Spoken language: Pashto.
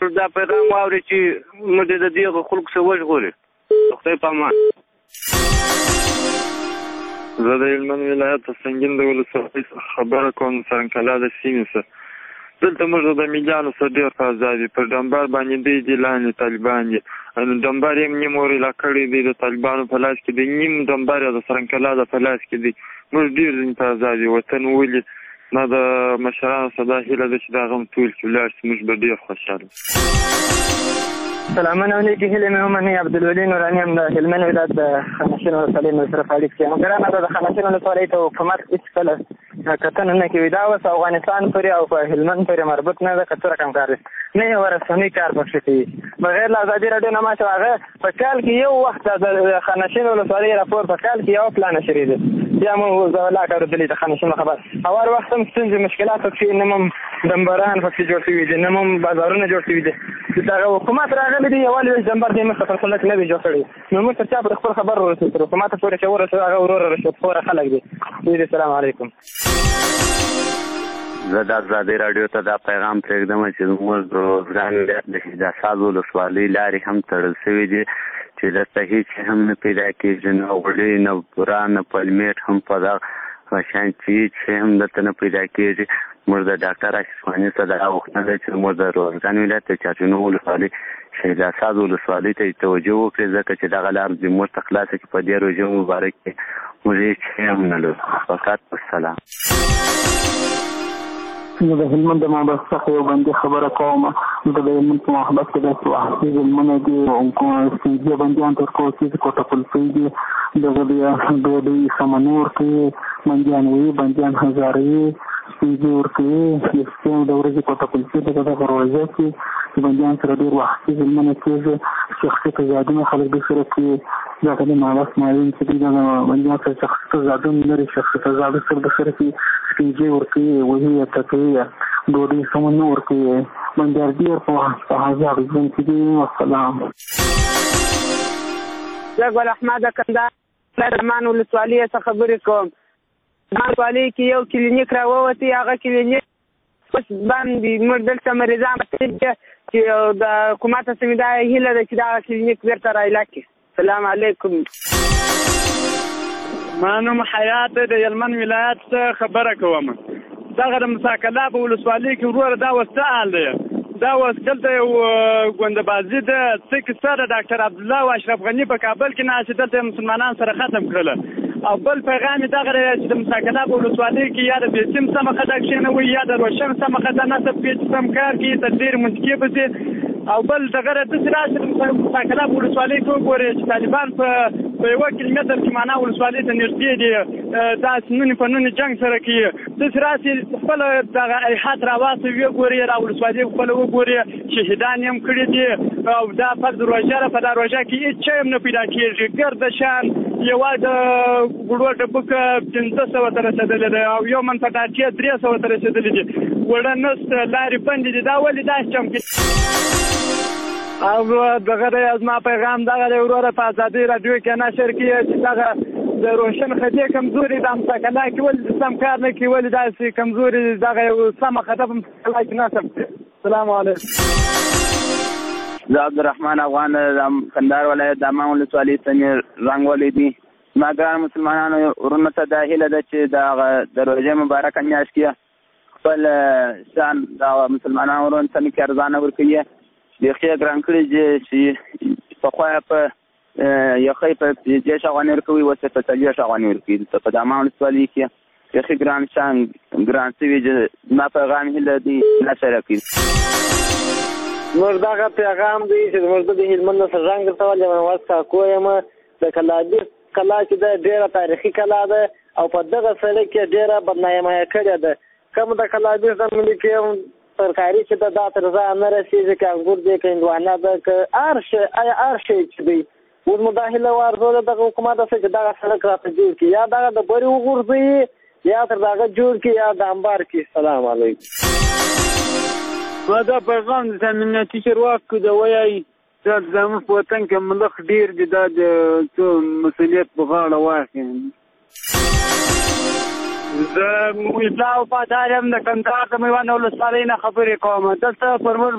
دا پیغام واوري چې موږ د دې خلکو څخه وژغوري. خدای په امان. زه د هلمند ولایت سنګین د ولسوالۍ خبره کوم، سرنکلا د سیمې څخه. دلته موږ د میلیانو څخه ډېر فضا دي، پر ډمبر باندې دی لاندې طالبان دي. ډمبر یې نیم ورېلا کړی دی، د طالبانو په لاس کې دی، نیم ډمبر یې د سرنکلا د په لاس کې دی. موږ ډېر فضا دي، وطن ولې ما د مشرانو څخه دا هیله ده چې دا غم ټول کړي ولاړ شي، موږ به ډېر خوشحاله. سلامونه او نیکې هیلې مې ومنئ. عبدالولي نوراني یم د هلمند ولایت د خانشین ولسوالۍ مصرف اړیک کې یم. ګرانه ده د خانشین ولسوالۍ ته حکومت هېڅکله کتنه نه کوي. دا اوس افغانستان پورې او په هلمند پورې مربوط نه ده، که څه رقم کار دی نه یو رسنۍ کار پکښې کوي. بغیر له ازادي راډیو نه ماشه هغه په کال کې یو وخت د خانشین ولسوالۍ راپور په کال کې یو پلان نشري دی. بیا مو زولاک اورېدلي د خانشین خبر هوار وخت هم ستونزې مشکلات پکښې نه هم ډمبران پکښې جوړ شوي دي، نه هم بازارونه جوړ شوي دي. دغه حکومت راغلی دی یوازې ډمبر دی مخته پر سړک نه دی جوړ کړی. نو موږ ته چا پر خپل خبر ورسوي تر حکومت پورې چې ورسوي هغه وروره رشوتخوره خلک دي. السلام علیکم. زه د ازادۍ راډیو ته دا پیغام پرېږدم چې زموږ د روزګان ولایت د شیداساز ولسوالۍ لارې هم تړل شوي دي چې دلته هېڅ هم نه پیدا کېږي، نه غوړي، نه بوره، نه پلمېټ هم په دغه شیان چې هېڅ شی هم دلته نه پیدا کېږي. موږ د ډاکټر اشرف غني څخه دا غوښتنه ده چې موږ د روزګان ولایت د چاچونو ولسوالۍ شیداساز ولسوالۍ ته توجه وکړي، ځکه چې دغه لار زموږ ته خلاصه کړي. په دې روژه مبارک کې موږ هېڅ شی هم نه لرو. فقط والسلام. زه د هلمند د محبت څخه یو بندي خبره کوم. زه د هلمند په محبت کې داسې وحشي ظلمونه دي، سپین بندیان تر کوڅې کوټه کلفۍ دي، دغه بیا ډوډۍ سمنور کوي، بندیان وي، بندیان هزاروي، سپینځي ورکوي، د سپین د ورځې کوټه کلفۍ دغه دغه روژه کې بندیان سره ډېر وحشي ظلمونه کېږي، شخصي تضادونه خلک دوی سره کوي. دغه د محبت معلوم چې دوی دغه بندیان سره شخصي تضادونه لري، شخصي تضاد سره د سره کوي، سپینځي ورکوي، وهي ټکوي، ډوډۍ سمون نه ورکوي. بندیان ډېر په هزار ژوند کې دي. والسلام. زه ګل احمد کندهار درمان ولسوالۍ څخه خبرې کوم. ولسوالۍ کې یو کلینیک راووتی، هغه کلینیک اوس بند دي. موږ دلته مریضان چې د حکومت څخه دا هیله ده چې دغه کلینیک بیرته رایله کړي. السلام علیکم. ما نوم حیات د هلمند ولایت څخه خبره کوم. دغه د مساکلا په ولسوالۍ کې وروره دا اوس څه حال دی؟ دا اوس دلته یو ګوندبازي ده، څه کیسه ده. ډاکټر عبدالله او اشرف غني په کابل کې ناست، دلته مسلمانان سره ختم کړله. او بل پیغام یې دغه دی چې د مساکلا په ولسوالۍ کې یا د بیسیم سمه خطه کښېنوي یا د روشن سمه خطه نصب کړي چې سم کار کوي، تدبیر منطقي پسې. او بل دغه داسې راشي د مساکلا په ولسوالۍ کې وګورئ چې طالبان په یوه کیلومتر کې معنا ولسوالۍ ته نږدې دي، داسې نونې په نونې جنګ سره کوي. داسې راشي خپله دغه ایحات راواستوي، وګورئ را ولسوالۍ خپله وګورئ، شهیدان یې هم کړي دي. او دا فرض روژه ده، په دا روژه کې هېڅ شی هم نه پیدا کېږي. ګرده شان یوازې د ګوړو ډبوکه 500 ته رسېدلې ده او یو من پټاټې 300 ته رسېدلې دي. وړه نسته، لارې بندې دي. دا ولې داسې چم کوي؟ او دغه دی زما پیغام دغه دی وروره په ازادۍ راډیو کې نشر کړي چې دغه د روشن خطې کمزوري د مساکلا کې ولې سم کار نه کوي، ولې داسې کمزوري دغه یو سمه خطه په مساکلا کې نصب کړي. السلام علیکم. زه عبدالرحمن افغان د کندهار ولایت د امان ولسوالۍ څخه رنګولې دي. زما ګران مسلمانانو ورونو ته دا هیله ده چې د روژې مبارکه میاشت کې خپل شان د مسلمانانو ورونو ته کې ارزانه ورکوي. بیخي ګران کړي چې پخوا په یخی په 10 افغانۍ ورکوي، اوس په 40 افغانۍ ورکوي. په د امان ولسوالۍ کې بیخي ګران شوي چې زما پیغام هیله دي نشر کړي. موږ دغه پیغام دی چې موږ د هلمند څخه رنګ درته وایم. واس کاکو یم د کلابي کلا چې ده ډېره تاریخي کلا ده او په دغه سړک کې ډېره بدنامه کړې ده. کوم د کلابي زمینې کې ترکاري چې ده دا تر ځایه نه رسېږي، که انګور دی که هندوانه ده که هر شی چې دی. اوس مو دا هیله وارزوله دغه حکومت څخه چې دغه سړک راته جوړ کړي، یا دغه د برې وغورځوي یا تر دغه جوړ کړي یا د انبار کړي. السلام علیکم. ما دا پیغام د امنیتي چارواکو د وایي دا زموږ په وطن کې ملخ ډېر دي، دا د مسؤلیت په غاړه واخلي. زه اطلاع وفادار یم د کندهار د میوند ولسوالۍ نه خبرې کوم. دلته پر موږ